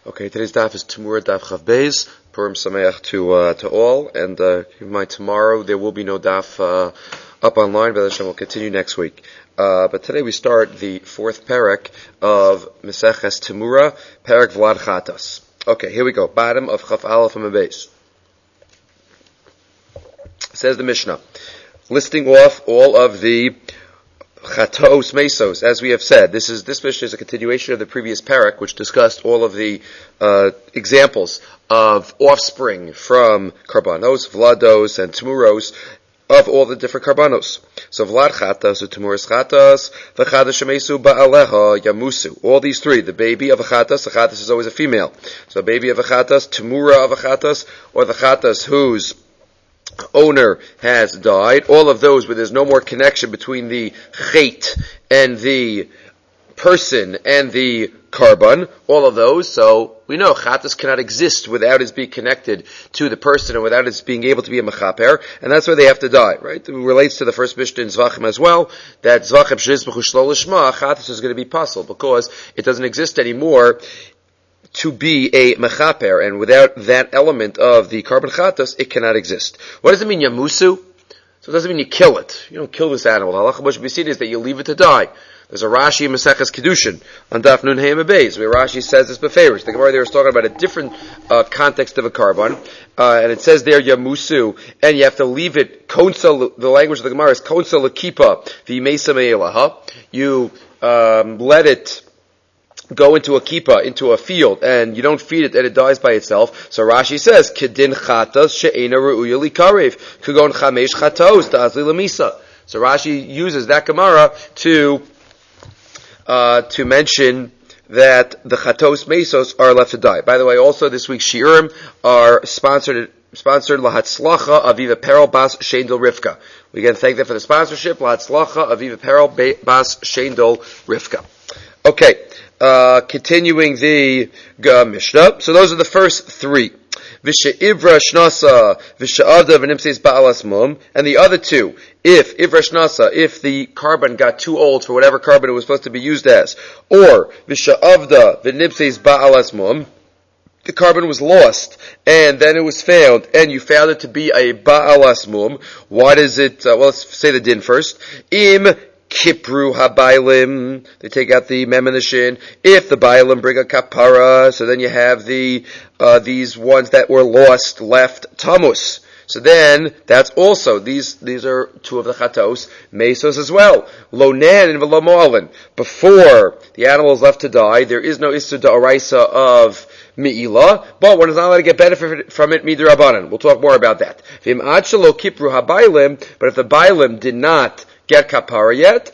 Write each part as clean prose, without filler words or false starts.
Okay, today's daf is Tamura Daf Chav Beis. Purim Sameach to all, and keep in mind tomorrow there will be no daf up online, but Hashem will continue next week. But today we start the fourth parak of Meseches Tamura, parak Vlad Chatas. Okay, here we go. Bottom of Chaf Aleph and Beis. Says the Mishnah, listing off all of the Chatos Mesos, as we have said. This Mishnah is a continuation of the previous parak, which discussed all of the examples of offspring from Karbanos, Vlados, and Tmuros, of all the different Karbanos. So Vlad Chatas, or Tmuros Chatas, V'chatas Shemesu Ba'aleha Yamusu. All these three, the baby of a Chatas is always a female. So baby of a Chatas, Tmura of a Chatas, or the Chatas whose owner has died, all of those where there's no more connection between the chait and the person and the karban, all of those. So we know chatas cannot exist without its being connected to the person and without its being able to be a mechaper, and that's why they have to die, right? It relates to the first Mishnah in Zvachim as well, that Zvachim shnizbechu shlo lishma, chatas is going to be puzzled because it doesn't exist anymore to be a mechaper, and without that element of the carbon chatas, it cannot exist. What does it mean, yamusu? So it doesn't mean you kill it. You don't kill this animal. The halacha b'shul b'sid is that you leave it to die. There's a Rashi in Maseches Kedushin on Daf Nun Hey Beis, where Rashi says this beferish. The Gemara there is talking about a different context of a carbon, and it says there yamusu, and you have to leave it konsa. The language of the Gemara is konsa l'kipa v'meisa me'elaha. You let it go into a kippah, into a field, and you don't feed it, and it dies by itself. So Rashi says, "Kedin chatas she'ena re'uya likarev, kugon chamesh chatos ta'azli lemisa." So Rashi uses that Gemara to mention that the chatos mesos are left to die. By the way, also this week's shiurim are sponsored Lahatzlacha Aviva Perel Bas Shendel Rivka. We again thank them for the sponsorship. Lahatzlacha Aviva Perel Bas Shendel Rivka. Okay. Continuing the Mishnah. So those are the first three. V'she'ivra shnasa v'she'avda v'nimseis ba'alas mum. And the other two, if ivra shnasa, if the carbon got too old for whatever carbon it was supposed to be used as, or v'she'avda v'nimseis ba'alas mum, the carbon was lost, and then it was found, and you found it to be a ba'alas mum. Why does it, let's say the din first. Kipru habaylim, they take out the mem and the shin. If the baylim bring a kapara, so then you have these ones that were lost left tamus. So then that's also these are two of the chatos mesos as well. Lonan and velomoalin. Before the animal is left to die, there is no issur da'oraisa of me'ilah, but one is not allowed to get benefit from it midrabanan. We'll talk more about that. V'im ad shelo kipru habaylim, but if the baylim did not get kapara yet,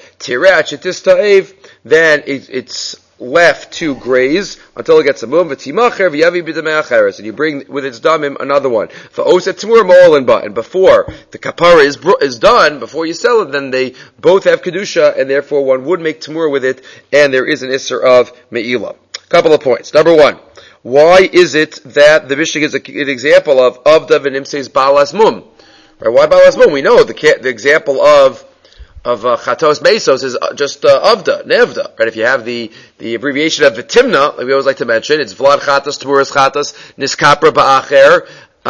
then it's left to graze until it gets a mum, and you bring with its damim another one. And before the kapara is done, before you sell it, then they both have kedusha, and therefore one would make tamur with it, and there is an isser of me'ilah. Couple of points. Number one, why is it that the Mishnah gives an example of avda v'nimseis balas mum? Right? Why balas mum? We know the example of chatos mesos is just avda, nevda, right? If you have the abbreviation of vitimna, like we always like to mention, it's vlad chatas, tmuras chatas, niskapra ba'acher,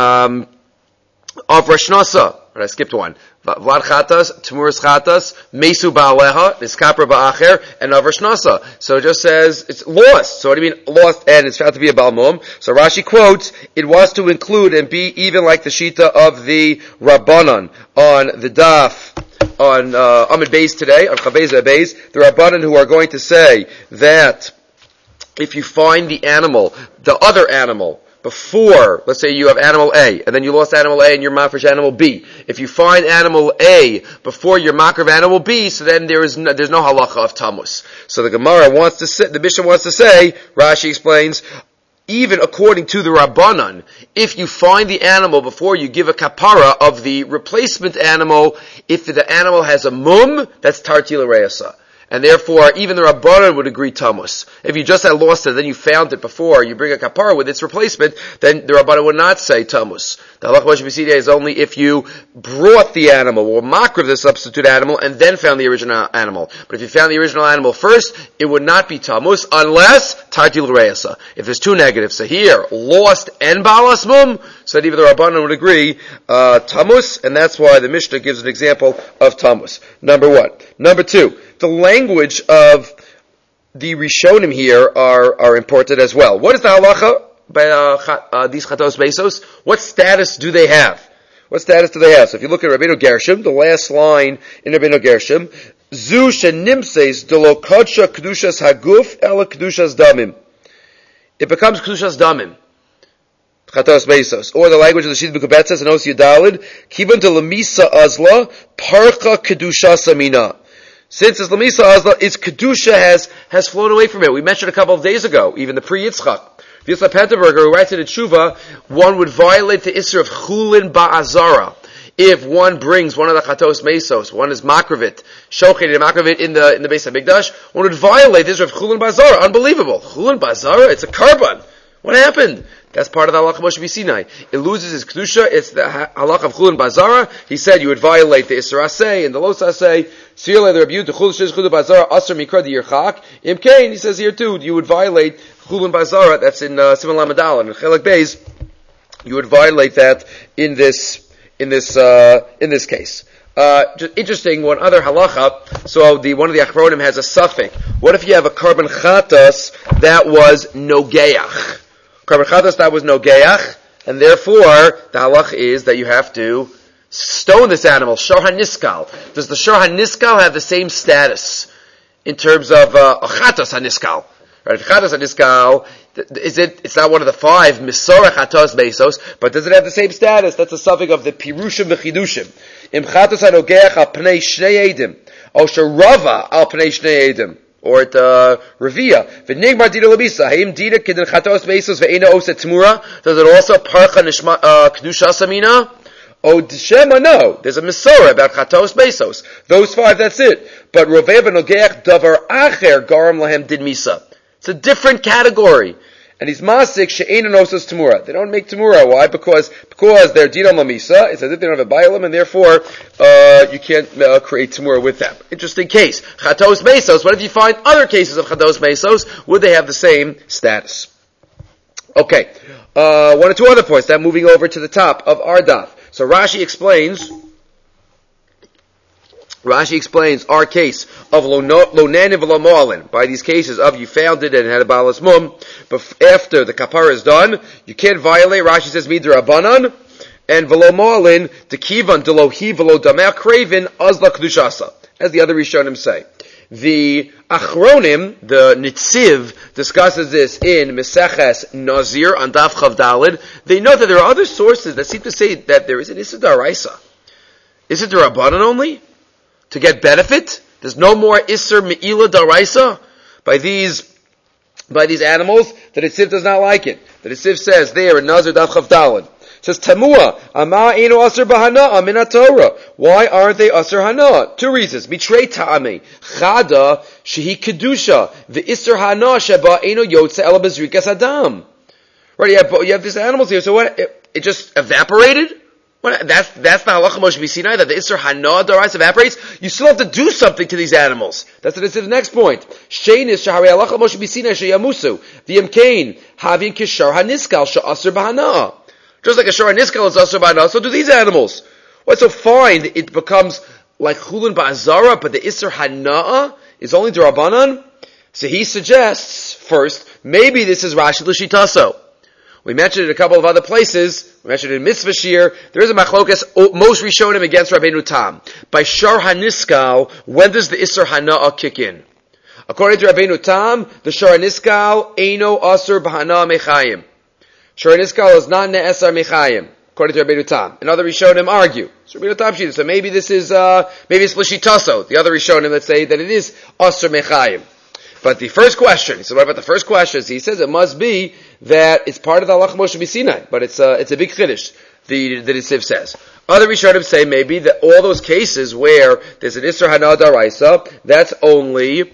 of rashnasa. Right, I skipped one. Vlad chatas, tmuras chatas, mesu ba'aleha, niskapra ba'acher, and of rashnasa. So it just says it's lost. So what do you mean lost and it's found to be a balmum? So Rashi quotes, it was to include and be even like the shita of the Rabbanan on the daf, on Amid Beis today, on Chabeza Beis, the Rabbanan who are going to say that if you find the other animal, before, let's say you have animal A, and then you lost animal A and you're mafresh animal B. If you find animal A before you're makar of animal B, so then there's no halacha of tamus. So the Gemara the Mishnah wants to say, Rashi explains, even according to the Rabbanan, if you find the animal before you give a kapara of the replacement animal, if the animal has a mum, that's tartila reasa. And therefore, even the Rabbanan would agree tamus. If you just had lost it, then you found it before, you bring a kapara with its replacement, then the Rabbanan would not say tamus. The halacha Moshe B'Sidei is only if you brought the animal, or makriv the substitute animal, and then found the original animal. But if you found the original animal first, it would not be tamus, unless tartil reisa. If there's two negatives, so here, lost and balas mum, so even the Rabbanan would agree, tamus, and that's why the Mishnah gives an example of tamus. Number one. Number two, the language of the Rishonim here are important as well. What is the halacha by these chatos besos? What status do they have? What status do they have? So if you look at Rabbeinu Gershom, the last line in Rabbeinu Gershom, Zu shenimseis delo kodsha kedushas haguf ela kedushas damim. It becomes kedushas damim. Chatos besos. Or the language of the Shid B'Kubetzes and Osi Yudalid, Kivan de lemisa azla, parcha kedushas amina. Since it's lemisa azla, its kedusha has flown away from it. We mentioned a couple of days ago, even the pre-Yitzchak. Yitzchak Penterberger, who writes in the Tshuva, one would violate the Isser of Chulin Ba'azara. If one brings one of the Chatos Mesos, one is Makravit, Shochet and Makravit in the Beis HaMikdash, one would violate the Isser of Chulin Ba'azara. Unbelievable. Chulin Ba'azara, it's a carbon. What happened? That's part of the halakha Moshe B'Sinai. It loses its kedusha. It's the halakha of Chulin Ba'azara. He said you would violate the Isser Aseh and the Los Aseh. Siyolei the Rabbi the Chulin Ba'azara Aser Mikra di Yerchak. Imkain, he says here too, you would violate Chulin Ba'azara. That's in Siman Lamed Aleph and Chelek Beis. You would violate that in this case. Just interesting, one other halacha, so one of the achronim has a suffix. What if you have a carbon chatas that was nogeach? Carbon chatas that was nogeach, and therefore, the halach is that you have to stone this animal, shor haniskal. Does the shor haniskal have the same status in terms of a chatas haniskal? Right, if chatas haniskal, it's not one of the five, misora chatos besos, but does it have the same status? That's a suffix of the pirushim v'chidushim. Im chatos hanogeach al pnei shnei edim, o sharava al pnei shnei edim. Or at Revia. V'nigmar dina labisa. Haim dina kidin chatos besos ve'ena oset tmura. Does it also parcha nishma kedusha samina? Oh, Shema, no. There's a Mesorah about chatos besos. Those five, that's it. But Roveh b'nogeach davar acher garam lahem did misa. It's a different category. And he's masik she'ena nosas tmura. They don't make tmura. Why? Because they're dinam lamisa. It's as if they don't have a bailam, and therefore you can't create tmura with them. Interesting case. Chatos mesos. What if you find other cases of chatos mesos? Would they have the same status? Okay. One or two other points. Now moving over to the top of our daf. So Rashi explains our case of lo nanin v'lo mo'alin. By these cases of you found it and had a balas mum, but after the kapara is done, you can't violate. Rashi says midrabanan and v'lo mo'alin tekivan delo hi v'lo dameh craven azla kedushasa, as the other Rishonim say. The Achronim, the Nitziv, discusses this in Meseches Nazir on Daf Chav Dalid. They know that there are other sources that seem to say that there is an Issa Daraisa. Is it the Rabbanan only? To get benefit? There's no more Isser Me'ila Daraisa by these animals? The Nitziv does not like it. The Nitziv says there in Nazir Daf Chav Dalid, says Tamua, Ama Eino Aser Bahana Min Torah. Why aren't they Aser Hana? Two reasons. Mitrei Ta'ame. Chada Shehi Kedusha. The Iser Hana Sheba Eino Yotze Ela Bezrikas Adam. Right, you have these animals here, so what? It just evaporated? What? That's the halacha Moshe B'Sinai, that the Iser Hana Darais evaporates? You still have to do something to these animals. That's what it says the next point. Shein is Shahari halacha Moshe B'Sinai Sheyamusu. The Yemkein Havin Kishar Haniskal Sha'aser Bahana. Just like a shor niskal is asur ba'ana, so do these animals. What's so fine? It becomes like chulin ba'azara, but the isser hana'a is only derabanan. So he suggests first, maybe this is Rashi l'shitaso. We mentioned it in a couple of other places. We mentioned it in Mitzvah Shir. There is a machlokas most Rishonim against Rabbeinu Tam. By shor haniskal, when does the isser hana'a kick in? According to Rabbeinu Tam, the shor haniskal eino asur b'hana mechayim. Shor Niskal is not ne'esar mechayim, according to Rabbeinu Tam. And other Rishonim argue. So Rabbeinu Tam shita. So maybe this is, maybe it's l'shitaso. The other Rishonim that say that it is asar mechayim. But the first question, so what about the first question? He says it must be that it's part of the Halacha Moshe B'Sinai, but it's a big chiddush. The Nesiv says. Other Rishonim say maybe that all those cases where there's an Isser Hana Daraisa, that's only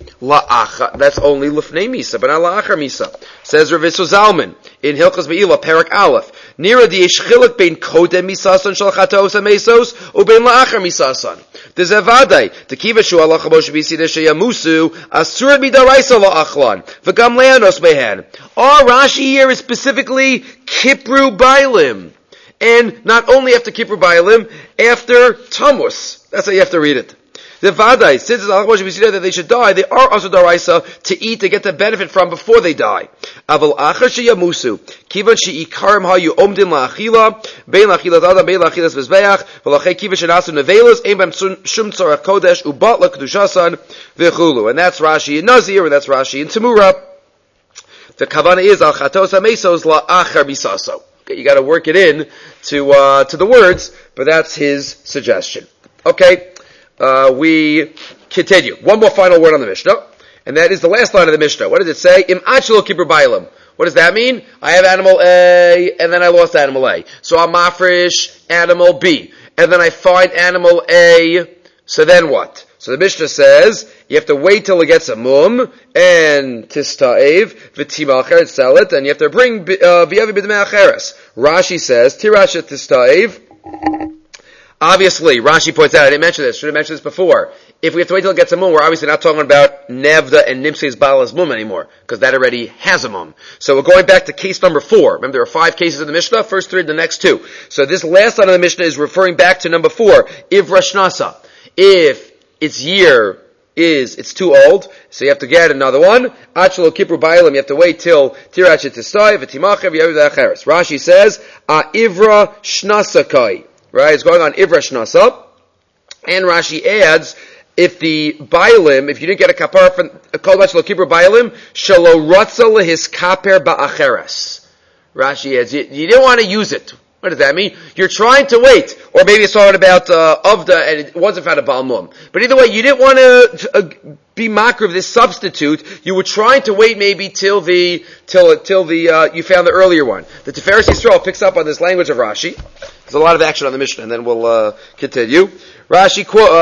Lufnei Misa, but not La'achar Misa. Says Rav Yisrael Zalman in Hilchos Me'ilah, Perak Aleph. Nira di yesh chiluk bein kodem misason shel chatos hamesos ubein la'achar misason. There's a vaday to kiva shu halacha Moshe B'Sinai sheyamusu asur midaraisa la'achlan v'gam le'anos behen. Our Rashi here is specifically Kipru Bailim. And not only after Kippur Bailim, after Tammuz. That's how you have to read it. The Vadai, since it's Halacha Moshe B'Sinai that they should die, they are also daraisa to eat, to get the benefit from before they die. Aval achar sheyamusu, kivan she'ikarim hayu omdin la'achila, bein la'achilas adam, bein la'achilas mizbeach, v'lachei kivan she'nasu nevelos, ein b'em shum tzorach kodesh, ubat la'kedushasan, v'chulu. And that's Rashi in Nazir, and that's Rashi in Tamura. The kavana is al chatos hamesos la'achar misaso. You got to work it in to the words, but that's his suggestion. Okay, we continue. One more final word on the Mishnah, and that is the last line of the Mishnah. What does it say? Im achelo kibur bailam. What does that mean? I have animal A, and then I lost animal A. So I'm mafresh animal B, and then I find animal A. So then what? So the Mishnah says, you have to wait till it gets a mum, and tista'ev, v'timacher, and sell it, and you have to bring v'yavi b'dmei acheres. Rashi says, tirasha tista'ev. Obviously, Rashi points out, I didn't mention this, should have mentioned this before. If we have to wait till it gets a mum, we're obviously not talking about Nevda and Nimsei's Bala's mum anymore, because that already has a mum. So we're going back to case number 4. Remember, there are 5 cases in the Mishnah, first 3, the next 2. So this last line of the Mishnah is referring back to number 4, Ivra Shnasa. If its year it's too old, so you have to get another one. Achelo Kipru Bailam, you have to wait till Tirachet Tistai, V'timacher, V'yaviv Acheres. Rashi says, Ivra Shnasakai. Right, it's going on Ivra Shnasa. And Rashi adds, if the Bailim, if you didn't get a kapar from a Kol Achelo Kipru Bailim, Shalo Ratza Lehis Kaper Ba'acheres. Rashi adds, you didn't want to use it. What does that mean? You're trying to wait. Or maybe it's talking about Avda and it wasn't found a Balmum. But either way, you didn't want to be makar of this substitute. You were trying to wait maybe till you found the earlier one. The Tiferes Yisrael picks up on this language of Rashi. There's a lot of action on the Mishnah, and then we'll continue. Rashi,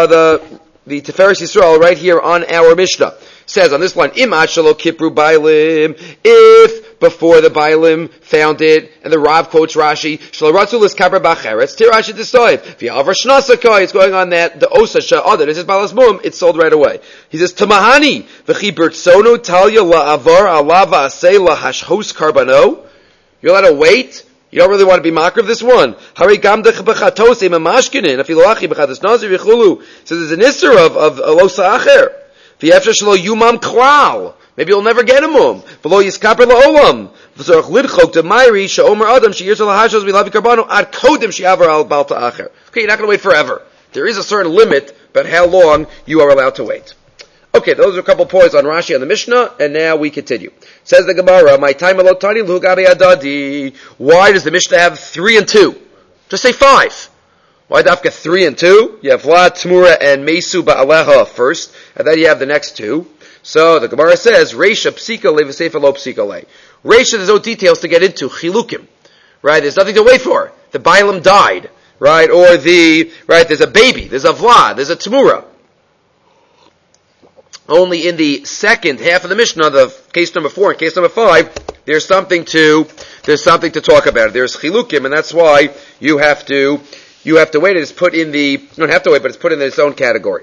the Tiferes Yisrael right here on our Mishnah says on this line, Im achelo kipru bailim, if before the bailim found it, and the Rav quotes Rashi, shelo ratzu liskaper b'acheretz, tirash t'soiv, v'yavar shnasakai, it's going on that, the osa sha'adar, this is balas mum, it's sold right away. He says, tamahani, v'chi bertsono talya la'avar alava asay lahashhos karbano, you're allowed to wait? You don't really want to be makar of this one. Hari gamdech b'chatos emamashkinin, afiloachi b'chatos nazir v'chulu. So there's an isser of losa acher. V'yefshar shelo yumam klal. Maybe you'll never get a mum. V'lo yiskaper la'olam. V'zorach lidchok d'mayri she'omer adam she'yirz lahashos v'lavi karbano ad kodem she'avar al balta acher. Okay, you're not going to wait forever. There is a certain limit about how long you are allowed to wait. Okay, those are a couple points on Rashi and the Mishnah, and now we continue. Says the Gemara, "My time alotani lugabi adadi." Why does the Mishnah have 3 and 2? Just say 5. Why dafka 3 and 2? You have La, Tmura, and Mesu Ba'aleha first, and then you have the next 2. So the Gemara says, "Reisha psika le v'seifa lo psika le." Reisha, there's no details to get into. Chilukim, right? There's nothing to wait for. The Bailam died, right? Or there's a baby, there's a Vla, there's a Tmura. Only in the second half of the Mishnah, the case number 4 and case number 5, there's something to talk about. There's chilukim, and that's why you have to wait. It's put in you don't have to wait, but it's put in its own category.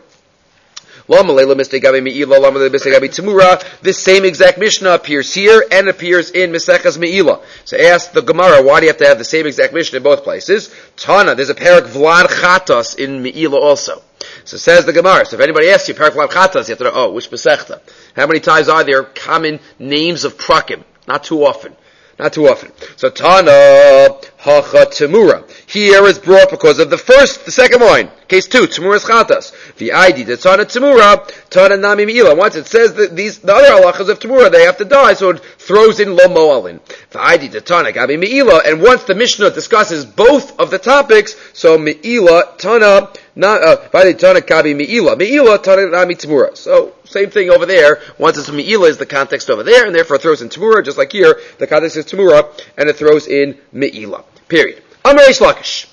This same exact Mishnah appears here and appears in Mesechas Me'ilah. So ask the Gemara, why do you have to have the same exact Mishnah in both places? Tana, there's a parak Vlad Chatas in Me'ilah also. So says the Gemara, so if anybody asks you, parak Vlad Chatas, you have to know, which Mesechta? How many times are there common names of prakim? Not too often. So Tana, hacha temura. Here is brought because of the second line. Case 2, temuras chatas. The ID, the tana temura, tana nami me'ila. Once it says that the other halachas of temura, they have to die, so it throws in lo mo'alin. The ID, the tana gabi me'ila, and once the Mishnah discusses both of the topics, so me'ila, tana, tana gabi me'ila. Me'ila, tana nami temura. So, same thing over there. Once it's me'ila is the context over there, and therefore it throws in temura, just like here, the context is temura, and it throws in me'ila. Period. Amar Reish Lakish.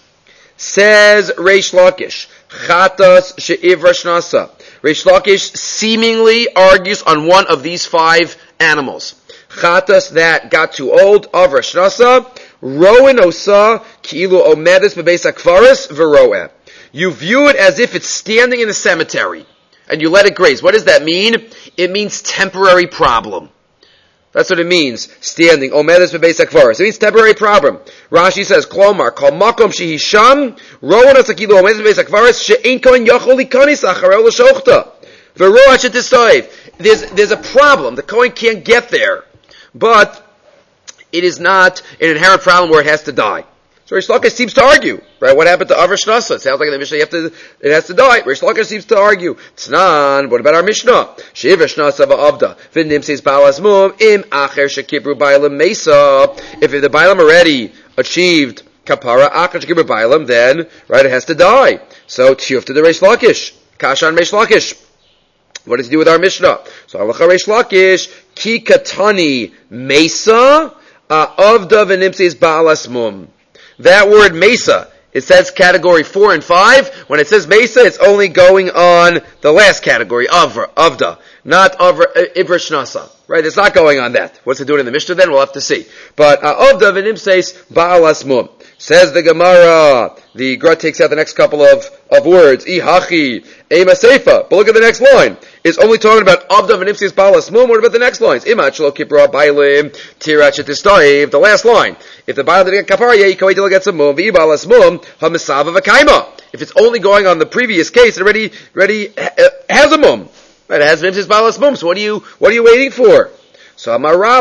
Says Reish Lakish, Chatas she'ivra shnasa. Reish Lakish seemingly argues on one of these 5 animals. Chatas that got too old, avra shnasa, roin osa, ki'ilu omedes bebeis akvaris, v'roeh. You view it as if it's standing in a cemetery, and you let it graze. What does that mean? It means temporary problem. That's what it means, standing. Omedes bebeis akvaris. It means temporary problem. Rashi says, Klomar, kol makom shehisham, roan asakilu omedes bebeis akvaris, she'ein kohen yachol likanis acharel l'shochta. V'roa shetistoiv. There's a problem. The kohen can't get there. But it is not an inherent problem where it has to die. So Reish Lakish seems to argue, right? What happened to Avra Shnasa? It sounds like in the Mishnah it has to die. Reish Lakish seems to argue. Tznan, what about our Mishnah? Shiva Shnasa va'avda. V'nim says Balas Mum, im acher shekibru bailam mesa. If the bailam already achieved kapara, acher shekibru bailam, then, right, it has to die. So, tiyuf to the Reish Lakish. Kashan Reish Lakish. What does it do with our Mishnah? So, halacha Reish Lakish, ki katani mesa, avda v'nim says Balas Mum. That word mesa, it says category 4 and 5. When it says mesa, it's only going on the last category, avda, not ibra shnasa. Right? It's not going on that. What's it doing in the Mishnah then? We'll have to see. But avda v'nim says ba'alas mum. Says the Gemara, the Gra takes out the next couple of words. Ihachi, ema seifa. But look at the next line. It's only talking about avda v'nimsis balas mum. What about the next lines? Imach lo kipra bailim tirach etistayiv. The last line. If the bailim didn't get kapara, you can wait till it gets a mum. V'i balas mum hamisava v'kaima. If it's only going on the previous case, it already has a mum. Right? It has v'nimsis balas mum. So what are you waiting for? So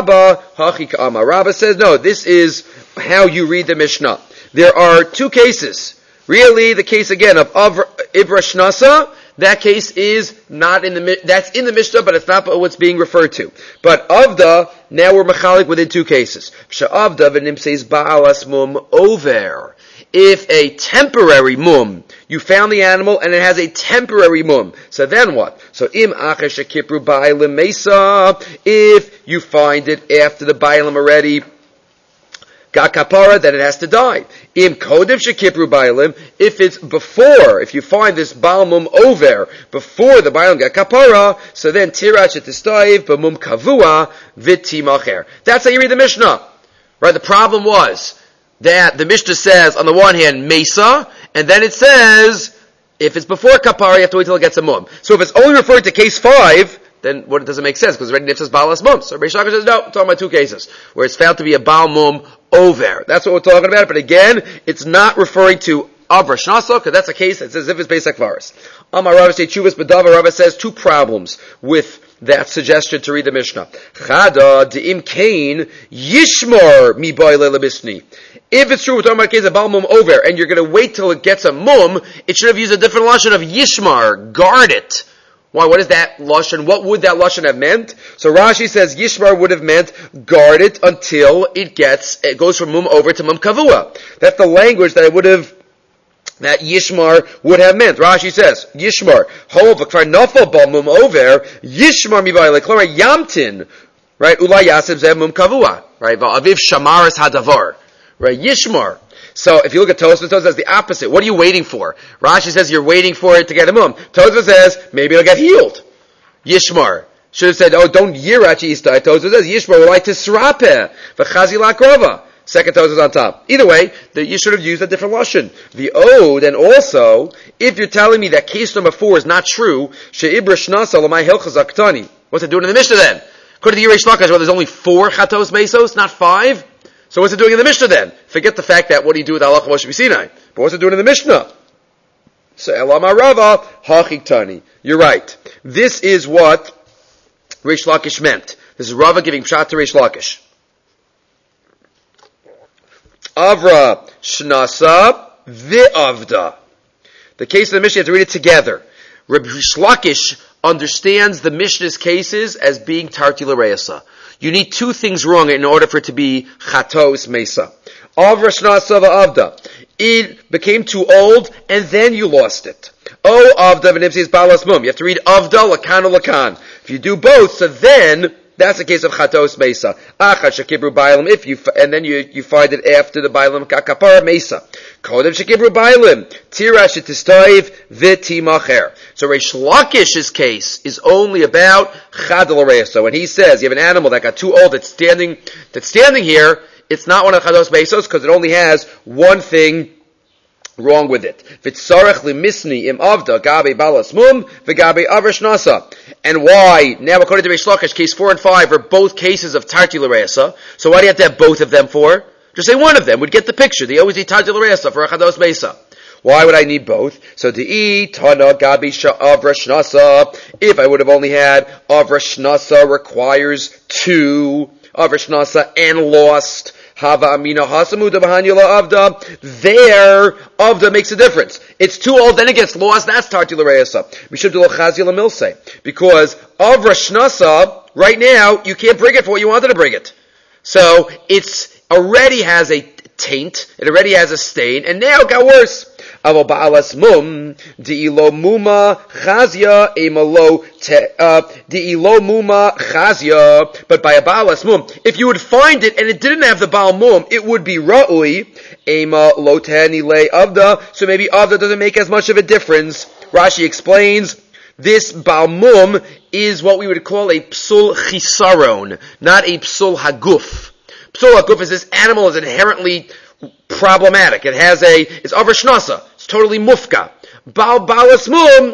Amarabba says, no, this is how you read the Mishnah. There are 2 cases. Really, the case again of Ibra Shnasa, that case is not that's in the Mishnah, but it's not what's being referred to. But Avda, now we're machalik within 2 cases. Sha'avda v'nim says ba'alas mum over. If a temporary mum, you found the animal and it has a temporary mum, so then what? So im acher shekipru bailim mesa, if you find it after the bailim already got kapara, then it has to die. Im kodev shekipru bailim, if it's before, if you find this baal mum over before the bailim got kapara, so then tirach etistayiv b'mum kavua v'timacher. That's how you read the Mishnah, right? The problem was that the Mishnah says, on the one hand, mesa, and then it says, if it's before kapara, you have to wait till it gets a mum. So if it's only referring to case 5, then what doesn't make sense, because already nifsas balas mum. So Reish Lakish says, no, I'm talking about 2 cases, where it's found to be a baal mum over. That's what we're talking about, but again, it's not referring to Avra Shnasa, because that's a case that says if it's Beis Akvaris. Amar Rava say Chuvas B'Dava, Rava says 2 problems with that suggestion to read the Mishnah. Chada de'im kain yishmar mi ba'ile lebisni. If it's true we're talking about a case of Baal Mum over, and you're going to wait till it gets a mum, it should have used a different lashon of yishmar, guard it. Why? What is that lashon? What would that lashon have meant? So Rashi says yishmar would have meant guard it until it goes from mum over to mum kavua. That's the language that that Yishmar would have meant. Rashi says, Yishmar, kvar nafal ba mum over, Yishmar mibayle, klomar yamtin, right, ulay yasib zeh mum kavua, right, va'aviv shamaris hadavar, right, Yishmar. So if you look at Tosfos, Tosfos says the opposite. What are you waiting for? Rashi says you're waiting for it to get a mum. Tosfos says, maybe it'll get healed. Yishmar. Should have said, don't yirach istai. Tosfos says, Yishmar ulay tisrape, v'chazi lakrova. Second Tosfos on top. Either way, you should have used a different lashon. The ode, and also, if you're telling me that case number 4 is not true, she'ibra shnasa l'may hilchas aktani. What's it doing in the Mishnah then? According to the Reish Lakish, well, there's only 4 chatos mesos, not 5. So what's it doing in the Mishnah then? Forget the fact that what do you do with halacha Moshe Sinai? But what's it doing in the Mishnah? So Elama Rava hachiktani. You're right. This is what Reish Lakish meant. This is Rava giving pshat to Reish Lakish. Avra Shnasa V'Avda. The case of the Mishnah, you have to read it together. Rabbi Shlakish understands the Mishnah's cases as being Tarti L'Reisa. You need two things wrong in order for it to be Chatos Mesa. Avra Shnasa V'Avda. It became too old, and then you lost it. Oh, Avda V'Nipsis Balas Mum. You have to read Avda Lakan Lakan. If you do both, so then that's the case of Chatos Mesa. Achad Shekibru Bailim, and then you find it after the Bailim Kakapara Mesa. Kodem Shekibru Bailim, Tira Shetistoiv V'Timacher. So Reish Lakish's case is only about Chadal Reisa. When he says you have an animal that got too old that's standing here, it's not one of Chados Mesos because it only has one thing wrong with it. V'tzarech limisni im avda gabe balas mum v'gabe avresh nasa. And why? Now, according to Reish Lakish, case 4 and 5 are both cases of Tarti L'Reisa. So why do you have to have both of them for? Just say one of them would get the picture. They always need Tarti L'Reisa for a Chados Mesa. Why would I need both? So De'i Tana Gabi Avresh Nasa. If I would have only had Avresh Nasa requires 2 Avresh Nasa and lost Hava Amina Hasamuda Bahanyula Avda. There, Avda makes a difference. It's too old, then it gets lost. That's Tarti L'Reisa. Mishum Chazil Milse. Because Avresh Nasa, right now, you can't bring it for what you wanted to bring it. So, it's already has a taint, it already has a stain, and now it got worse. Aval ba'alas mum, di'ilo muma chazia, emalo di'ilo muma chazia. But by a ba'alas mum, if you would find it and it didn't have the ba'al mum, it would be ra'ui, ema lo tehani le avda, so maybe avda doesn't make as much of a difference. Rashi explains, this ba'al mum is what we would call a psul chisaron, not a psul haguf. Psul haguf is this animal is inherently problematic. It's avresh nasa. It's totally mufka. Balas mum,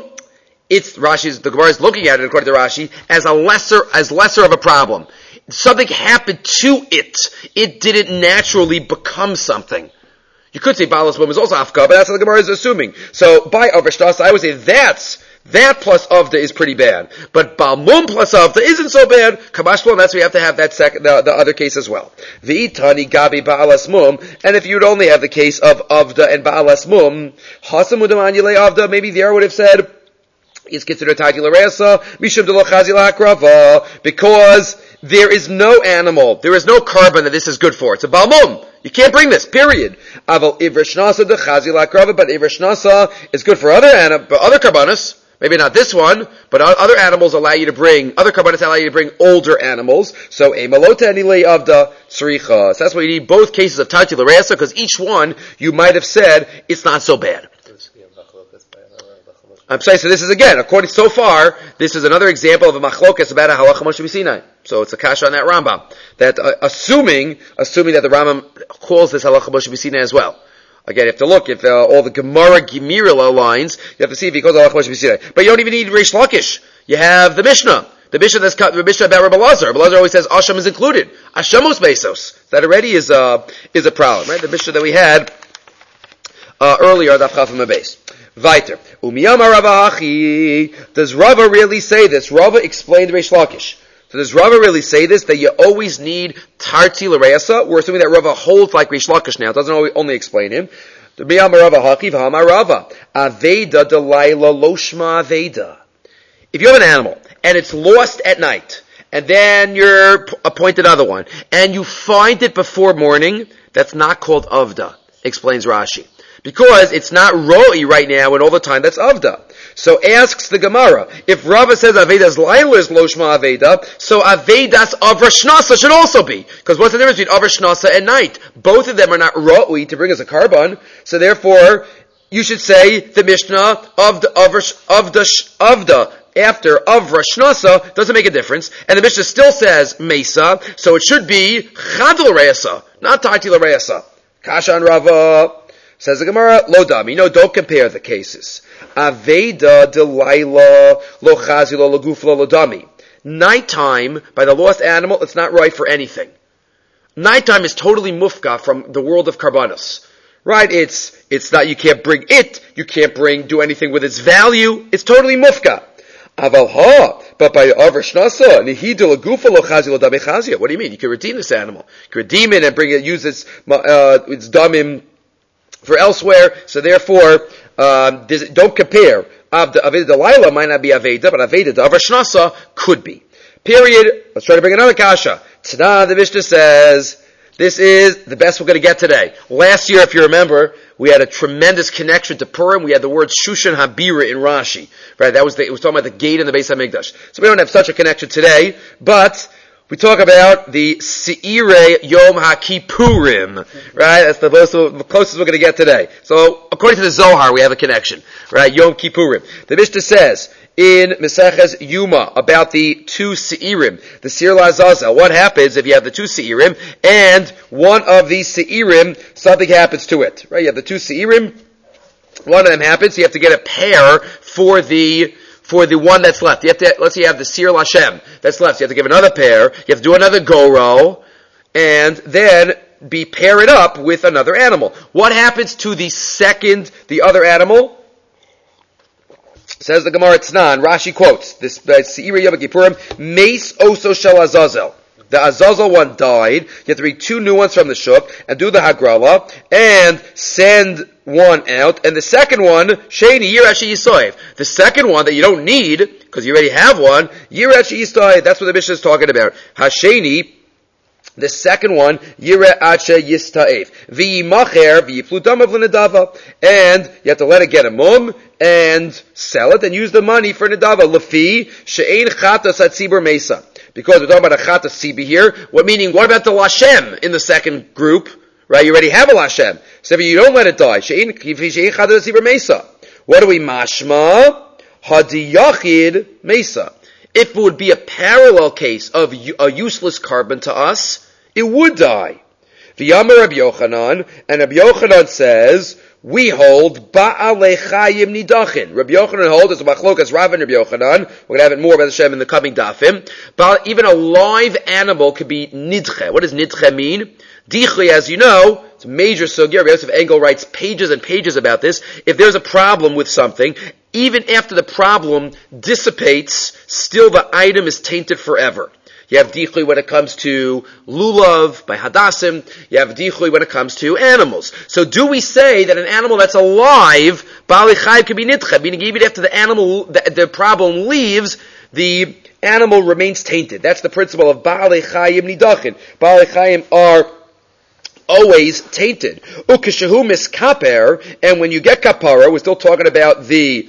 the Gemara is looking at it, according to Rashi, as lesser of a problem. Something happened to it. It didn't naturally become something. You could say balas mum is also afka, but that's what the Gemara is assuming. So, by avresh nasa, I would say that plus avda is pretty bad. But balmum plus avda isn't so bad. Kamashlo, that's why we have to have that the other case as well. V'itani gabi ba'alas mum, and if you'd only have the case of avda and ba'alas mum, hasamudam anyele avda, maybe there would have said, it's considered Tarti L'Reisa, mishum de lo chazi l'hakrava, because there is no animal, there is no carbon that this is good for. It's a balmum. You can't bring this, period. Aval ivresh nasa de chazi l'hakrava, but ivresh nasa is good for other carbonas. Maybe not this one, but other animals allow you to bring, other carbonates allow you to bring older animals. So, emalota anilei avda tzricha. So that's why you need both cases of Tarti L'Reisa, because each one, you might have said, it's not so bad. I'm saying, so this is again, according so far, this is another example of a machlokas about a halacha Moshe B'Sinai. So it's a kasha on that Rambam. That, assuming that the Rambam calls this halacha Moshe B'Sinai as well. Again, you have to look if all the Gemara Gemirila lines, you have to see if he calls halacha Moshe B'Sinai. But you don't even need Reish Lakish. You have the Mishnah. The Mishnah the Mishnah about Rabbi Lazar. Rabbi Lazar always says Asham is included. Ashamos Besos. That already is a problem, right? The Mishnah that we had earlier, Daf Chaf Mabes. Weiter. Umiyama Rava Hachi. Does Rava really say this? Rava explained Reish Lakish. So does Rava really say this, that you always need Tarti L'Reisa? We're assuming that Rava holds like Reish Lakish now. It doesn't only explain him. Umiyama Rava Hachi v'hama Rava. Aveda delayla loshma aveda. If you have an animal, and it's lost at night, and then you're appointed another one, and you find it before morning, that's not called avda, explains Rashi. Because it's not ro'i right now and all the time, that's avda. So asks the Gemara, if Rava says avedas laila is loshma aveda, so avedas avresh nasa should also be. Because what's the difference between avresh nasa and night? Both of them are not ro'i to bring us a carbon, so therefore, you should say the Mishnah of the avda after avresh nasa doesn't make a difference, and the Mishnah still says mesa, so it should be chad l'reisa, not Tarti L'Reisa. Kasha and Rava. Says the Gemara, lo dami. No, don't compare the cases. Aveda delayla lo chazi lo lagufla lo dami. Nighttime, by the lost animal, it's not right for anything. Nighttime is totally mufka from the world of karbanos. Right? It's not, you can't do anything with its value. It's totally mufka. Aval ha, but by Avar Shnasa, Nihidul Gufa lo Chazi lo Dame Chazia. What do you mean? You can redeem this animal. You can redeem it and use its damim for elsewhere. So therefore, don't compare. Aveda Delilah might not be Aveda, but Aveda Avar Shnasa could be. Period. Let's try to bring another kasha. Tada, the Mishnah says, this is the best we're going to get today. Last year, if you remember, we had a tremendous connection to Purim. We had the word Shushan Habira in Rashi. Right? It was talking about the gate in the Beis HaMikdash. So we don't have such a connection today, but we talk about the Seirei Yom HaKippurim. Right? That's the closest we're going to get today. So, according to the Zohar, we have a connection. Right? Yom Kippurim. The Mishnah says, in Meseches Yuma, about the two Seirim, the Seir Lazazel. What happens if you have the two Seirim, and one of these Seirim, something happens to it? Right? You have the two Seirim, one of them happens, you have to get a pair for the one that's left. You have to, let's say you have the Seir Lashem that's left, so you have to give another pair, you have to do another Goro, and then pair it up with another animal. What happens to the other animal? Says the Gemara Tznan, Rashi quotes, this Seirei Yom Kippurim, Meis Oso Shel Azazel. The Azazel one died, you have to bring two new ones from the Shuk, and do the Hagrala, and send one out, and the second one, Sheni Yirashi Yisoyev. The second one that you don't need, because you already have one, Yirashi Yisoyev, that's what the Mishnah is talking about. Hasheni, the second one, Yireh Ache Yista'ef. V'yimacher, v'yiplu damav l'nedava. And you have to let it get a mum, and sell it, and use the money for nedava. Lefi, she'ein chatas at tzibur mesa. Because we're talking about a chatas tzibi here. What about the Lashem in the second group? Right, you already have a Lashem. So if you don't let it die, she'ein chatas at tzibur mesa. What do we mashma? Hadiyachid mesa. If it would be a parallel case of a useless carbon to us, it would die. V'yamar Rabbi Yochanan, and Rabbi Yochanan says, we hold ba'alei chayim nidachin. Rabbi Yochanan holds, as a machlokas Rav and Rabbi Yochanan, we're going to have it more about Hashem in the coming dafim, but even a live animal could be nidche. What does nidche mean? Dichli, as you know, it's a major sugya. Rabbi Yosef Engel writes pages and pages about this. If there's a problem with something, even after the problem dissipates, still the item is tainted forever. You have dichli when it comes to lulav by hadassim. You have dichli when it comes to animals. So do we say that an animal that's alive, ba'alei chayim, can be nidche, meaning even after the animal, the problem leaves, the animal remains tainted. That's the principle of ba'alei chayim nidachin. Ba'alei chayim are always tainted. Ukeshahu miskaper, and when you get kapara, we're still talking about the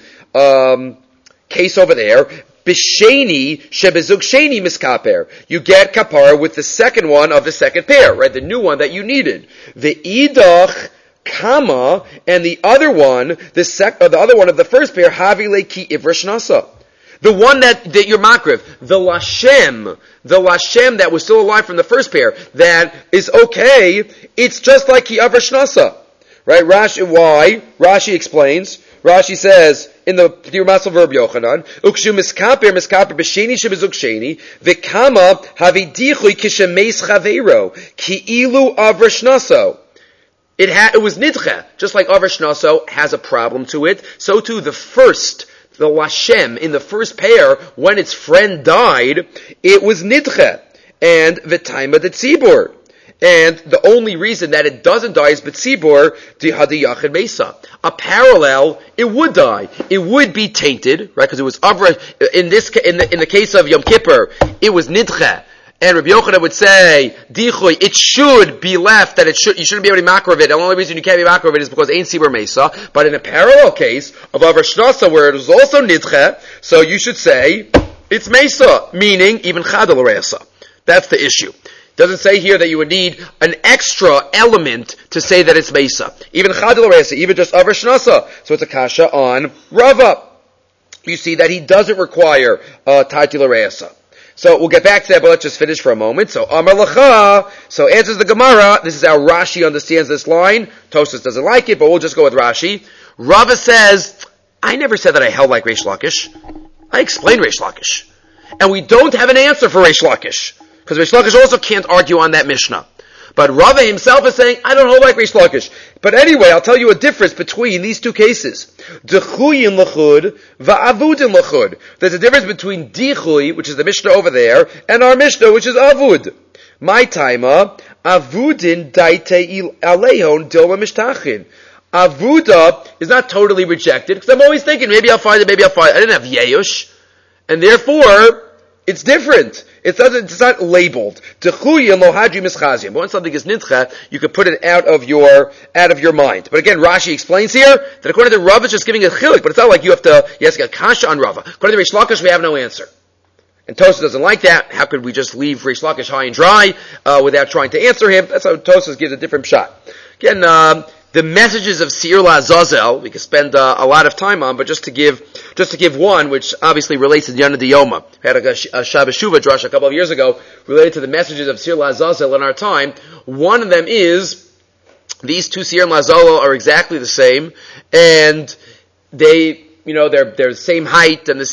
case over there. B'sheni shebezug sheni miskaper. You get kapara with the second one of the second pair, right? The new one that you needed. The idach kama, and the other one, the other one of the first pair, havi leki ivrish nasa. The one that you're makriv, the Lashem that was still alive from the first pair, that is okay, it's just like ki ivrish nasa. Right? Why? Rashi explains. Rashi says in the Masel verb Yochanan, ukshu miskaper b'sheni shebezuk sheni v'kama havidichui kishemeis chaveiro ki ilu avrish naso. It was nidche, just like avrish naso has a problem to it. So too the Lashem in the first pair, when its friend died, it was nidche and v'taima de tzibur. And the only reason that it doesn't die is b'tzibur di hadiyachid mesa. A parallel, it would die. It would be tainted, right? Because it was in the case of Yom Kippur, it was nidche. And Rabbi Yochanan would say, Dichoy, it should be left, you shouldn't be able to be makar of it. The only reason you can't be makar of it is because ain't sibur mesa. But in a parallel case of Avar Shnasa, where it was also nidche, so you should say, it's mesa, meaning even chadal reisa. That's the issue. Doesn't say here that you would need an extra element to say that it's mesa. Even chadal reisa, even just Avar Shnasa. So it's a kasha on Rava. You see that he doesn't require taitila reisa. So we'll get back to that, but let's just finish for a moment. So Amar Lacha, so answers the Gemara. This is how Rashi understands this line. Tosfos doesn't like it, but we'll just go with Rashi. Rava says, I never said that I held like Reish Lakish. I explained Reish Lakish. And we don't have an answer for Reish Lakish. Because Reish Lakish also can't argue on that Mishnah. But Rava himself is saying, I don't hold like Reish Lakish. But anyway, I'll tell you a difference between these two cases. Dechuyin l'chud, va'avudin l'chud. There's a difference between Dichui, which is the Mishnah over there, and our Mishnah, which is Avud. My taima, Avudin daite alehon dilma mishtachin. Avuda is not totally rejected, because I'm always thinking, maybe I'll find it, maybe I'll find it. I didn't have Yeush. And therefore, it's different. It's not labeled. Techuyin lo hadri mischazim. But when something is nitcha, you can put it out of your mind. But again, Rashi explains here that according to Rava, it's just giving a chilik, but it's not like you have to get kasha on Rava. According to Reish Lakish, we have no answer. And Tosas doesn't like that. How could we just leave Reish Lakish high and dry without trying to answer him? That's how Tosas gives a different shot. Again, the messages of Seir LaZazel, we could spend a lot of time on, but just to give one, which obviously relates to the Yana Diyoma. I had a Shabbos Shuvah drush a couple of years ago related to the messages of Seir LaZazel in our time. One of them is, these two Seir LaZazel are exactly the same, and they're the same height and the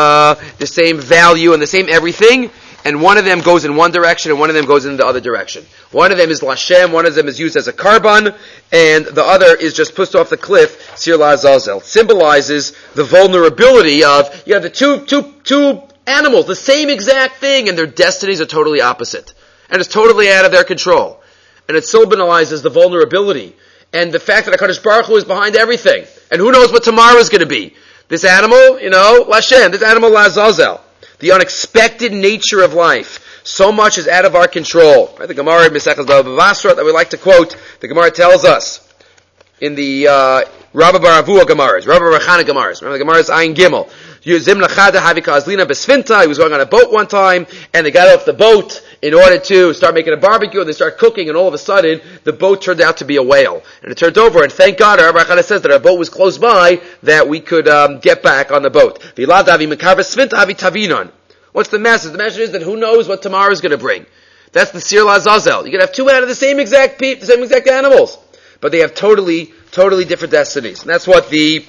same value and the same everything. And one of them goes in one direction, and one of them goes in the other direction. One of them is Lashem, one of them is used as a carbon, and the other is just pushed off the cliff, Seir LaZazel. Symbolizes the vulnerability of, the two animals, the same exact thing, and their destinies are totally opposite. And it's totally out of their control. And it symbolizes the vulnerability, and the fact that HaKadosh Baruch Hu is behind everything. And who knows what tomorrow is going to be. This animal, Lashem, this animal LaZazel. The unexpected nature of life. So much is out of our control. Right? The Gemara in Mesechus Bava Basra that we like to quote, the Gemara tells us in the Rabba Bar Avua Gemaras, Rabba Bar Chana Gemaras. Remember the Gemara's Ayin Gimel. Yuzim Lachada Havika Azlina Besfinta. He was going on a boat one time, and they got off the boat in order to start making a barbecue, and they start cooking, and all of a sudden, the boat turned out to be a whale. And it turned over, and thank God, Rabbi Chana says that our boat was close by, that we could get back on the boat. What's the message? The message is that who knows what tomorrow is going to bring. That's the Seir LaZazel. You can have two out of the same exact animals, but they have totally different destinies. And that's what the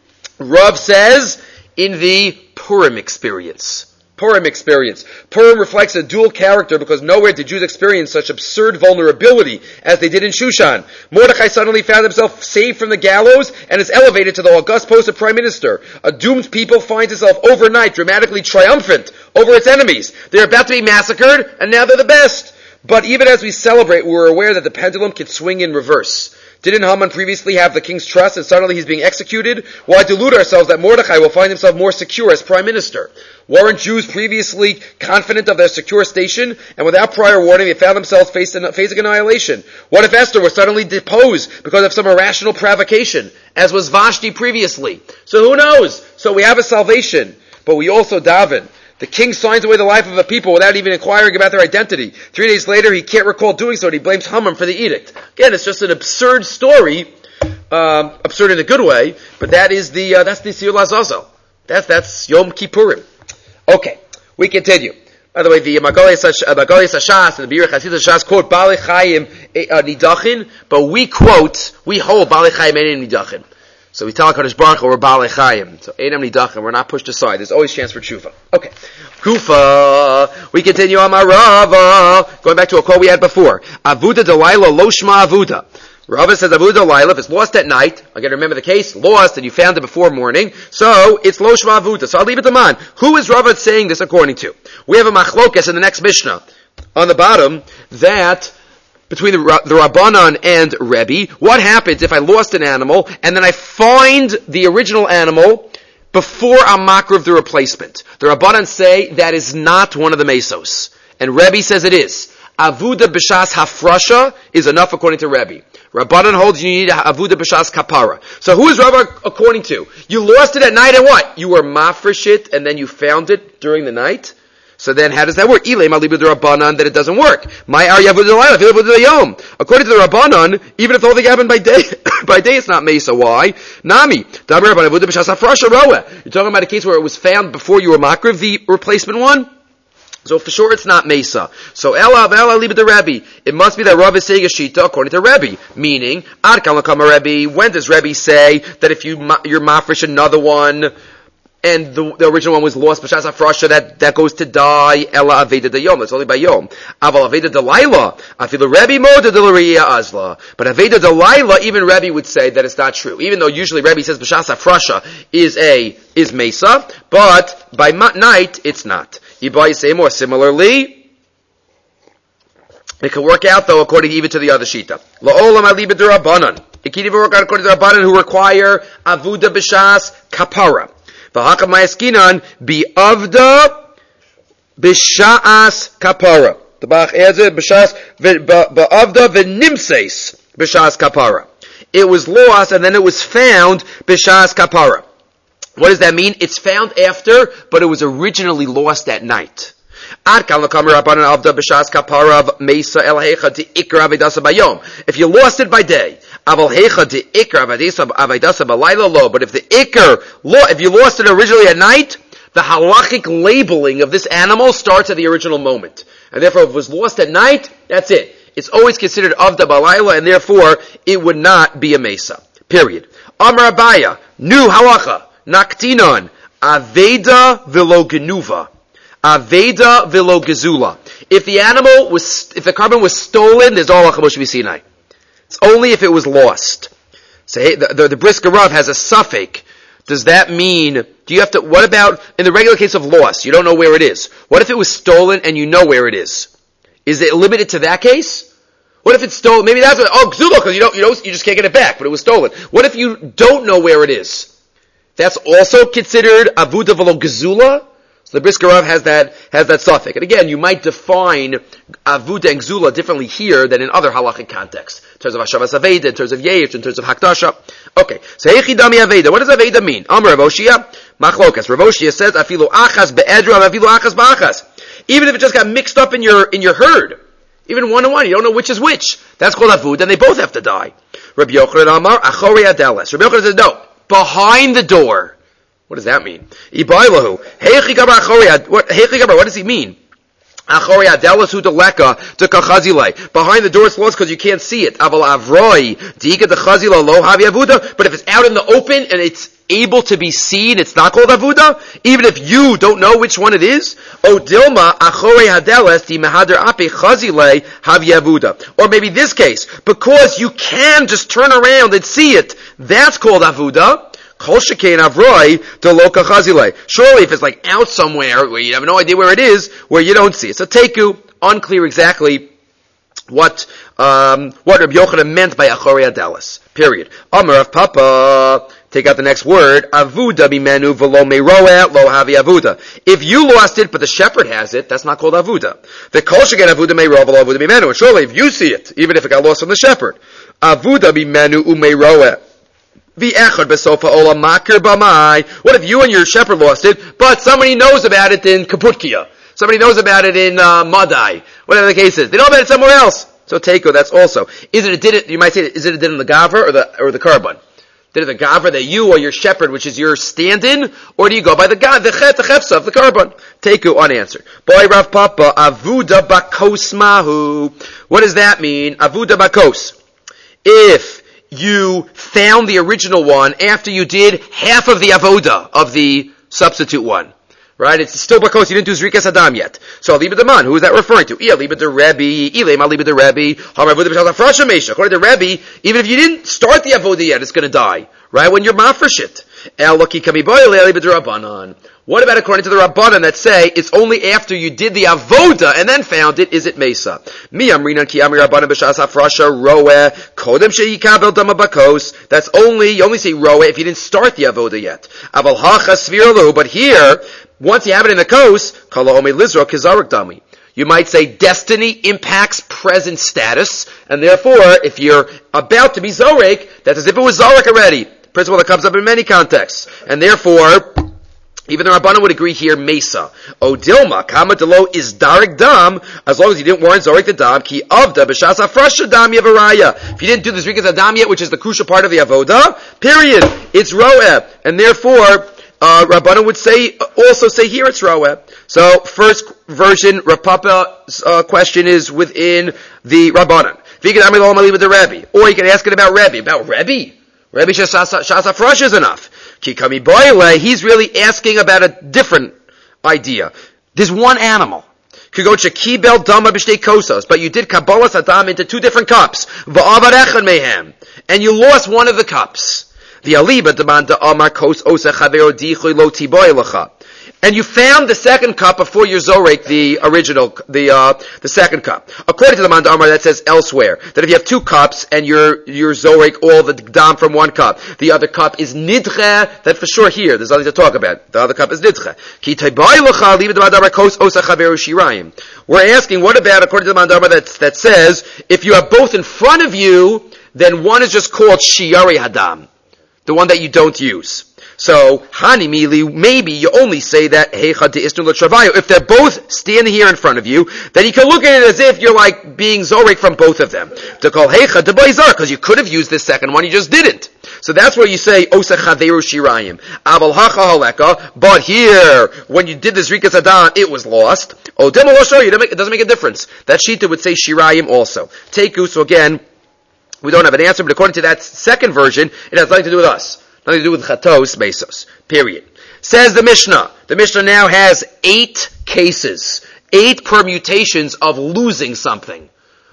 Rav says in the Purim experience. Purim reflects a dual character because nowhere did Jews experience such absurd vulnerability as they did in Shushan. Mordechai suddenly found himself saved from the gallows and is elevated to the august post of prime minister. A doomed people finds itself overnight dramatically triumphant over its enemies. They're about to be massacred, and now they're the best. But even as we celebrate, we're aware that the pendulum can swing in reverse. Didn't Haman previously have the king's trust and suddenly he's being executed? Why delude ourselves that Mordechai will find himself more secure as prime minister? Weren't Jews previously confident of their secure station, and without prior warning they found themselves facing annihilation? What if Esther was suddenly deposed because of some irrational provocation, as was Vashti previously? So who knows? So we have a salvation, but we also daven. The king signs away the life of a people without even inquiring about their identity. 3 days later, he can't recall doing so, and he blames Haman for the edict. Again, it's just an absurd story, absurd in a good way, but that's the Seir LaZazel. That's Yom Kippurim. Okay, we continue. By the way, the Magolis Hashas and the Birach Hasid Hashas quote Balei Chaim Nidachin, but we hold Balei Chaim Nidachin. So we tell HaKadosh Baruch Hu we're Balei Chaim. So Einam Nidachin, we're not pushed aside. There's always chance for tshuva. Okay. Kufa. We continue on Rava. Going back to a quote we had before. Avuda Delilah Lo Shma Avuda. Rava says Avuda Delilah, if it's lost at night, again remember the case, lost and you found it before morning, so it's Lo Shma Avuda. So I'll leave it to man. Who is Rava saying this according to? We have a machlokas in the next Mishnah. On the bottom, that between the Rabbanan and Rebbe, what happens if I lost an animal and then I find the original animal before I'm makriv the replacement? The Rabbanan say that is not one of the mesos, and Rebbe says it is. Avuda b'shas hafrasha is enough according to Rebbe. Rabbanan holds you need avuda b'shas kapara. So who is Rebbe according to? You lost it at night and what? You were mafresh it and then you found it during the night? So then, how does that work? Ilay malibud Rabbanan, that it doesn't work. My ar yavud l'layla, yavud l'yom. According to the Rabbanan, even if the whole thing happened by day, it's not mesa. Why? Nami. You're talking about a case where it was found before you were makriv, the replacement one? So for sure it's not mesa. So ela libud the Rebbe. It must be that Rav is saying a shita according to Rebbe. Meaning, ad kan l'kama Rebbe. When does Rebbe say that if you're mafresh another one, and the original one was lost, B'shas Hafrasha, that goes to die, Ela Aveda de Yom, it's only by Yom. Aval Aveda de Laila, Afilu Rebbe Moda de L'Riya Azla. But Aveda de Laila, even Rebbe would say that it's not true. Even though usually Rebbe says B'shas Hafrasha is Mesa, but by night, it's not. Ibai say more similarly, it can work out though according even to the other shita. La'olam aliba d'Rabbanan. It can even work out according to the Rabbanan who require avuda b'shas kapara. V'hakam ma'askinan bi'avda b'shas kapara. The Bach adds it b'shas ba'avda v'nimseis b'shas kapara. It was lost and then it was found b'shas kapara. What does that mean? It's found after, but it was originally lost at night. If you lost it by day, but if you lost it originally at night, the halachic labeling of this animal starts at the original moment. And therefore, if it was lost at night, that's it. It's always considered avda balayla, and therefore, it would not be a mesa. Period. Amar Abaya, new halacha, naktinon, aveda velo genuva. Aveda velo gezula. If the carbon was stolen, there's all halacha Moshe Sinai. It's only if it was lost. So the Brisker Rav has a suffix. Does that mean, what about, in the regular case of loss, you don't know where it is. What if it was stolen and you know where it is? Is it limited to that case? What if it's stolen? Maybe that's gezula, because you just can't get it back, but it was stolen. What if you don't know where it is? That's also considered avuda velo gezula? So the Brisker Rav has that suffix. And again, you might define avuda and gzula differently here than in other halachic contexts. In terms of Hashavas Aveda, in terms of Yesh, in terms of Hakdasha. Okay. So Heichidami Aveda. What does Aveda mean? Amar Rav Oshia, Machlokas. Rav Oshia says, Afilu achas be'edra, Afilu achas ba'achas. Even if it just got mixed up in your herd. Even one on one, you don't know which is which. That's called avud, and they both have to die. Rabbi Yochanan Amar, Achori Adeles. Rabbi Yochanan says, no. Behind the door. What does that mean? What does he mean? Behind the door it's lost because you can't see it. But if it's out in the open and it's able to be seen, it's not called avuda, even if you don't know which one it is. Or maybe this case, because you can just turn around and see it, that's called avuda. Surely if it's like out somewhere where you have no idea where it is, where you don't see it. So teku, unclear exactly what Rabbi Yochanan meant by achori adalas. Period. Amar of Papa, take out the next word, avuda bimenu velo meroeh lo havi avuda. If you lost it, but the shepherd has it, that's not called avuda. The kol shegen avuda meroeh velo avuda bimenu. And surely if you see it, even if it got lost from the shepherd, avuda bimenu umeroeh. What if you and your shepherd lost it, but somebody knows about it in Kaputkia? Somebody knows about it in Madai? Whatever the case is. They know about it somewhere else. So Teiko, that's also. You might say, is it a din in the Gavra or the Karban? Did it the Gavra that you or your shepherd, which is your stand-in, or do you go by the Chefsa of the Karban? Teiko, unanswered. Boy Rav Papa, Avuda Bakos Mahu. What does that mean? Avuda Bakos. If you found the original one after you did half of the avoda of the substitute one. Right? It's still bakos, you didn't do Zrikas Adam yet. So, Liba Daman, who is that referring to? Liba the Rebbe, Ilema Liba the Rebbe, according to Rebbe, even if you didn't start the avoda yet, it's gonna die. Right? When you're mafresh it. What about according to the Rabbanan that say it's only after you did the avoda and then found it, is it mesa? That's only, you only say roe if you didn't start the avoda yet. But here, once you have it in the kos, you might say destiny impacts present status, and therefore, if you're about to be zorek, that's as if it was zorek already. Principle that comes up in many contexts. And therefore, even the Rabbanan would agree here, Mesa. O Dilma, Kama Delo is Darik Dam, as long as you didn't warrant Zorik the Dam, Ki Avda, B'Shas Afrasha Dam Yavaraya. If you didn't do the Zrikas Adam yet, which is the crucial part of the Avoda, period. It's Ro'eh. And therefore, Rabbanan would also say here it's Ro'eh. So, first version, Rav Papa's question is within the Rabbanan. Or you can ask it about Rebbe. About Rebbe? Rebbe Shas Afrash is enough. Kikami boile, he's really asking about a different idea. There's one animal. Kibel dama b'shtei kosos, but you did kabbalas adam into two different cups. Va'avad echad mehem, and you lost one of the cups. The aliba demanda amar kos osa chavero dichui lo tiboy lecha. And you found the second cup before you zorek the original, the second cup. According to the Manda Amar, that says elsewhere that if you have two cups and you're zorek all the dam from one cup, the other cup is nidche. That for sure here, there's nothing to talk about. The other cup is nidche. We're asking, what about according to the Manda Amar that says if you have both in front of you, then one is just called shiari hadam, the one that you don't use. So, Hanimili, maybe you only say that, if they're both standing here in front of you, then you can look at it as if you're like being zorek from both of them. To call Heicha de Baizar, because you could have used this second one, you just didn't. So that's where you say, Osa Chaveru Shirayim. Aval Hacha Haleka, but here, when you did this Rikas Adan, it was lost. Oh, Demo will show you, it doesn't make a difference. That Shita would say Shirayim also. Teiku, so again, we don't have an answer, but according to that second version, it has nothing to do with us. Nothing to do with chatos mesos. Period. Says the Mishnah. The Mishnah now has 8 cases, 8 permutations of losing something.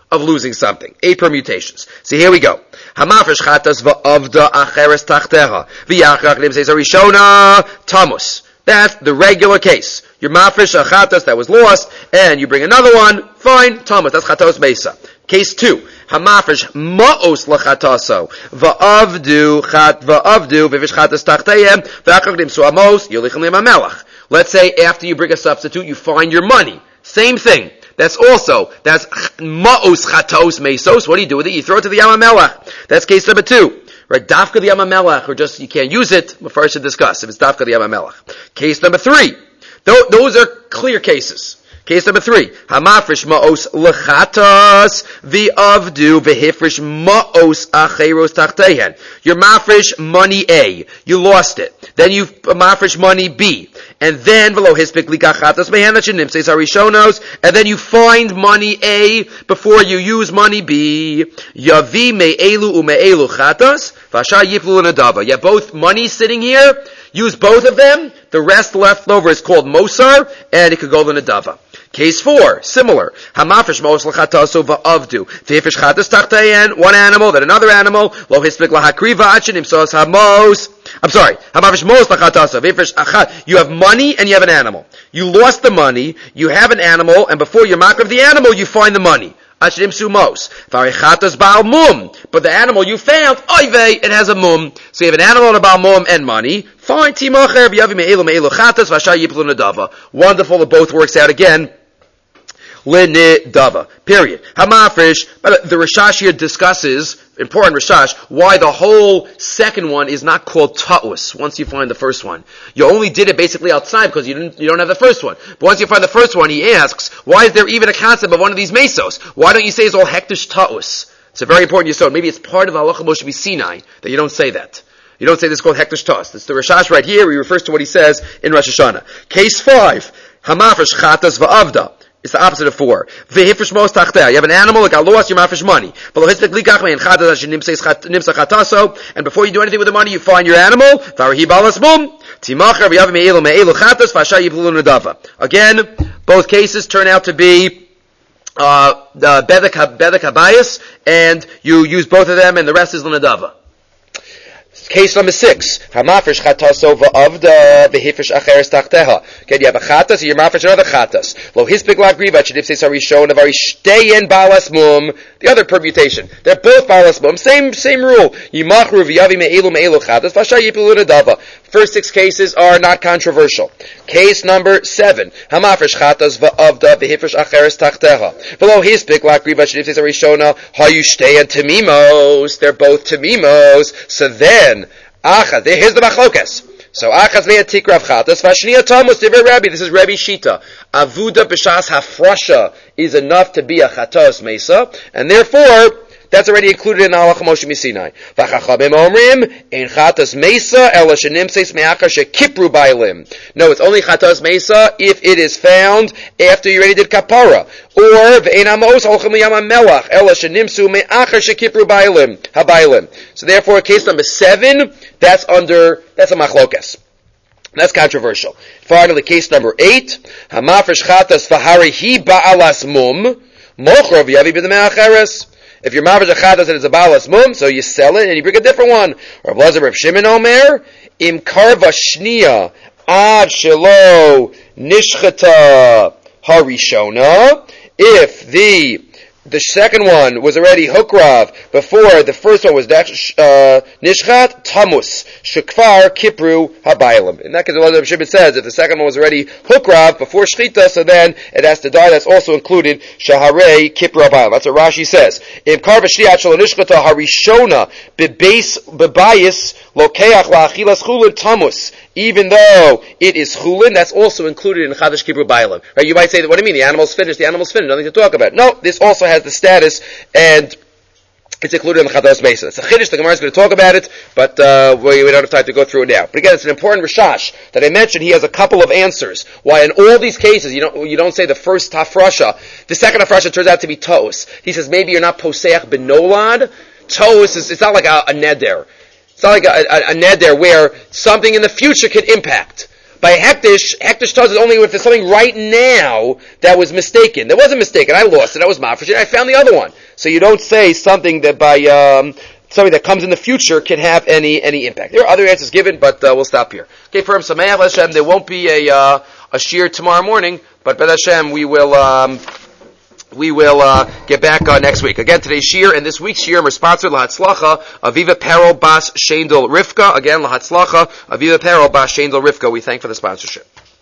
8 permutations. So here we go. Hamafresh chatas va'avda acheres tachteha v'yachrach nimseis harishona tamus. That's the regular case. Your mafresh a chatas that was lost, and you bring another one. Fine, tamus. That's chatos mesa. Case 2. Hamafresh ma'os lachataso va'avdu v'vish chatas tachteyem v'achrach nimsu amos yolichem le'mamelach. Let's say after you bring a substitute, you find your money. Same thing. That's ma'os chatos mesos. What do you do with it? You throw it to the Yamamelach. That's case number 2. Right, dafka the Yamamelach, or just you can't use it. We'll first discuss if it's dafka the Yamamelach. Case number 3. Those are clear cases. Case number 3. Hamafresh ma'os lechatas v'avdu v'hifresh ma'os acheros tachtehen. Your mafresh money A. You lost it. Then you mafresh money B. And then v'lo hispik likachatas mehanachin nimseis harishonos. And then you find money A before you use money B. Yavi me'elu u'me'elu chatas v'asha yiflu l'nadava. You have both money sitting here. Use both of them. The rest left over is called mosar, and it could go l'nadava. Case 4, similar. Hamafresh mos l'chataso va'avdu. V'hifish chatas tachteyen, one animal, then another animal. Lo hispik lahakriva achin imsos hamos. I'm sorry. Hamafresh mos l'chataso. V'hifish achat. You have money and you have an animal. You lost the money, you have an animal, and before you makriv the animal, you find the money. Achin imsu mos. V'arichatas ba'al mum. But the animal you found, oivei, it has a mum. So you have an animal and a ba'al mum and money. Fine. Timacher v'yavi me'elu me'elu chatas v'asha yiplu nadava. Wonderful, it both works out again. L'nidava. Period. Hamafresh. The Rashash here discusses, important Rashash, why the whole second one is not called ta'us once you find the first one. You only did it basically outside because you don't have the first one. But once you find the first one, he asks, why is there even a concept of one of these mesos? Why don't you say it's all hektish ta'us? It's a very important yesod. Maybe it's part of halacha Moshe Sinai that you don't say that. You don't say this is called hektish ta'us. It's the Rashash right here. He refers to what he says in Rosh Hashanah. Case 5. Hamafresh chatas va'avda. It's the opposite of 4. V'hifresh mos tachteha. You have an animal that got lost, you mafresh money. And before you do anything with the money, you find your animal. Again, both cases turn out to be bedek habayis, and you use both of them, and the rest is l'nadava. Case number 6. Hamafresh chataso va'avda v'hifresh acheres tachteha. Okay, you have a chatas, you mafresh another chatas. Lo hispik lagriva chedipseis harishon avari shteyen balas mum. The other permutation. They're both balas mum. Same rule. Yimachru v'yavi me'elu chatas v'asha yipulu nadava. First 6 cases are not controversial. Case number 7. Hamafresh chatas va'avda v'hifresh acheres tachteha. V'lo hispik lagriva chedipseis harishona hayu shteyen temimos. They're both temimos. So then, Achaz, here's the machlokas. So Achaz ve'at tikrav chatas, v'ashniya tamus divrei Rabbi. This is Rabbi Shita. Avuda b'shas hafrasha is enough to be a chatos mesa, and therefore that's already included in Halacha Moshe Misinai. V'chachamim omrim, ein chatas mesa, ela shenimseis me'achar shekipru bailim. No, it's only chatas mesa if it is found after you already did kapara. Or, v'ein ha'mos holchem liyam ha'melach, ela shenimsu me'achar shekipru bailim, ha'bailim. So therefore, case number 7, that's a machlokas. That's controversial. Finally, case number 8, hamafresh chatas v'hari hi ba'alas mum, mochrov yavi b'demei acheres. If you're mafresh chatas and it's a ba'alas mum, so you sell it and you bring a different one. Or Blazer Reb Shimon Omer, im karva shniya ad shelo nishchata harishona. If the second one was already hukrav before the first one was nishchat tamus shekvar kipru habaylim. In that case, the Shibit says if the second one was already hukrav before shchita, so then it has to die. That's also included shaharei kipru habaylim. That's what Rashi says. Im karva shniyat shelo nishchata harishona bebayis lokeach la'achilas chulin tamus. Even though it is chulin, that's also included in Chadash Kipru Bailim. Right? You might say, what do you mean? The animal's finished, nothing to talk about. No, this also has the status, and it's included in the Chadash Mesa. It's a Chiddush, the Gemara is going to talk about it, but we don't have time to go through it now. But again, it's an important Rishash that I mentioned. He has a couple of answers. Why in all these cases, you don't say the first Hafrasha, the second Hafrasha turns out to be Tos. He says, maybe you're not Poseach Benolad. Tos it's not like a neder. It's not like a neder where something in the future can impact. By hektish tells us only if there's something right now that was mistaken. That wasn't mistaken. I lost it. I was mafresh. I found the other one. So you don't say something that by something that comes in the future can have any impact. There are other answers given, but we'll stop here. Okay, for Sameach Hashem, there won't be a shir tomorrow morning, but B'ez Hashem we will get back next week. Again, today's shir and this week's shir are sponsored Lahatzlacha Aviva Peril Bas Shendel Rivka. Again, Lahatzlacha Aviva Peril Bas Shendel Rivka. We thank for the sponsorship.